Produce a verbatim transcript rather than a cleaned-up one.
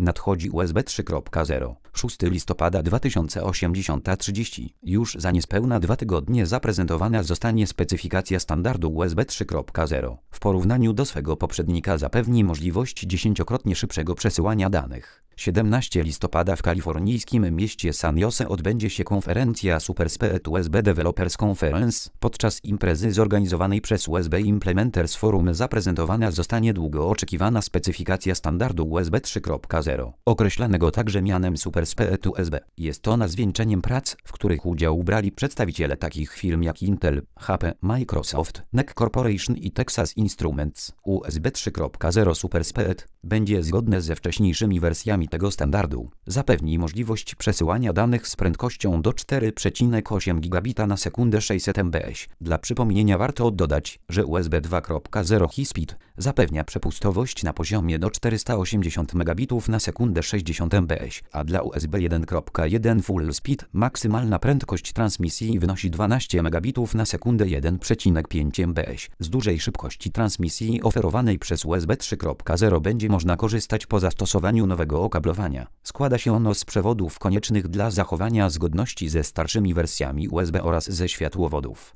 Nadchodzi U S B trzy kropka zero. szóstego listopada dwa tysiące osiemdziesiąt trzydzieści. Już za niespełna dwa tygodnie zaprezentowana zostanie specyfikacja standardu U S B trzy kropka zero. W porównaniu do swego poprzednika zapewni możliwość dziesięciokrotnie szybszego przesyłania danych. siedemnastego listopada w kalifornijskim mieście San Jose odbędzie się konferencja SuperSpeed U S B Developers Conference. Podczas imprezy zorganizowanej przez U S B Implementers Forum zaprezentowana zostanie długo oczekiwana specyfikacja standardu U S B trzy kropka zero, określanego także mianem SuperSpeed U S B. Jest ona zwieńczeniem prac, w których udział brali przedstawiciele takich firm jak Intel, H P, Microsoft, N E C Corporation i Texas Instruments. U S B trzy kropka zero SuperSpeed będzie zgodne ze wcześniejszymi wersjami tego standardu. Zapewni możliwość przesyłania danych z prędkością do cztery przecinek osiem gigabita na sekundę sześćset megabitów. Dla przypomnienia warto dodać, że U S B dwa kropka zero High-Speed zapewnia przepustowość na poziomie do czterysta osiemdziesiąt megabitów na sekundę sześćdziesiąt megabitów, a dla U S B jeden kropka jeden Full Speed maksymalna prędkość transmisji wynosi dwanaście megabitów na sekundę jeden przecinek pięć megabitów. Z dużej szybkości transmisji oferowanej przez U S B trzy kropka zero będzie można korzystać po zastosowaniu nowego okablowania. Składa się ono z przewodów koniecznych dla zachowania zgodności ze starszymi wersjami U S B oraz ze światłowodów.